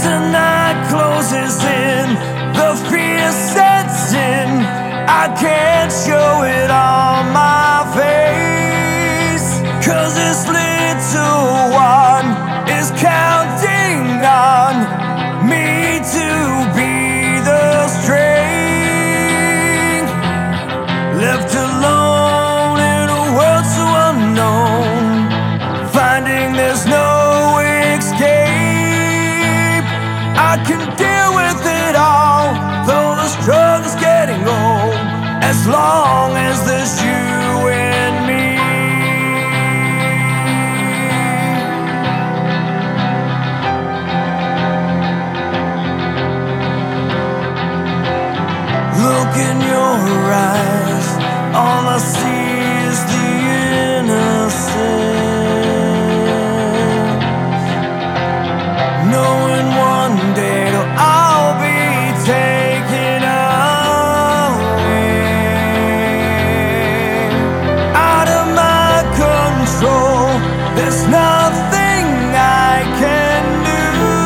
the night closes in, the fear sets in. I can't show it on my face, 'cause this little one is counting on me to be the strength. Left alone in a world so unknown, finding there's no escape. I can deal with it all, though the struggle's getting old, as long as there's you and me. Look in your eyes, all I see is the innocence, knowing one day I'll be taken away, out of my control. There's nothing I can do.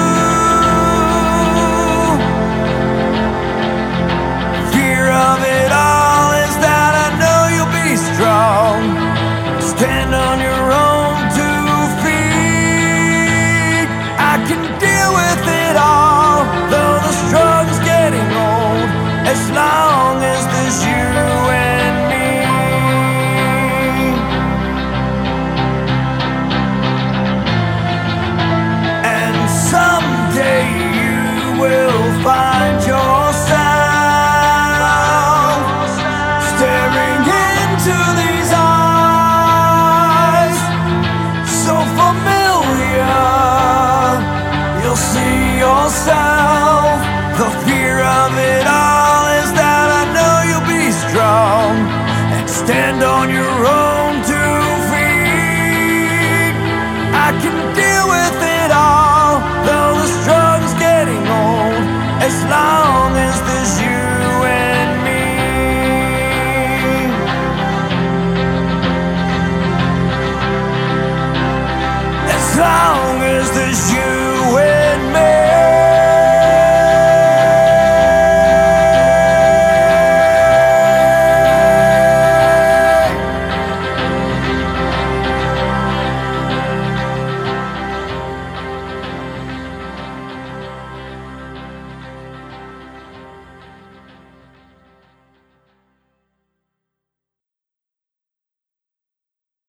Fear of it all is that I know you'll be strong, stand on your own 2 feet. I can deal with it all, though the struggle's getting old, as long as there's you and me. And someday you will find yourself staring into these eyes, so familiar. You'll see